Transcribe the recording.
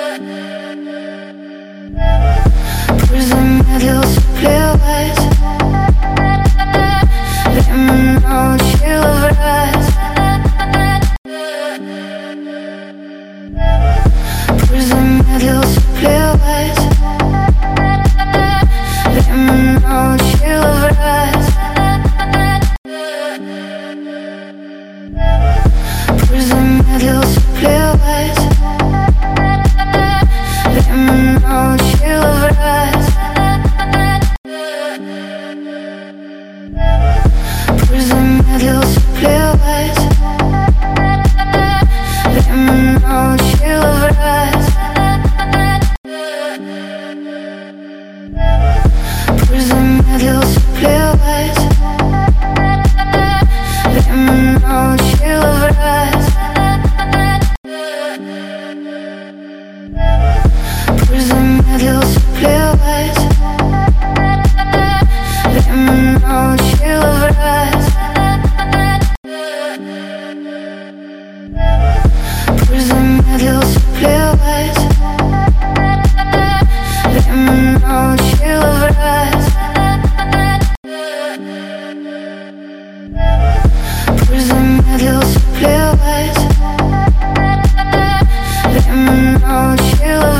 Пульс замедлился плевать. Время научило врать. Пульс замедлился плевать. Время научило врать. Пульс замедлился плевать. Время научило врать. Пульс замедлился плевать. Время научило врать. Пульс замедлился плевать. Время научило врать. Пульс замедлился плевать. Время научило врать. Пульс замедлился плевать. Время научило врать. Пульс замедлился плевать.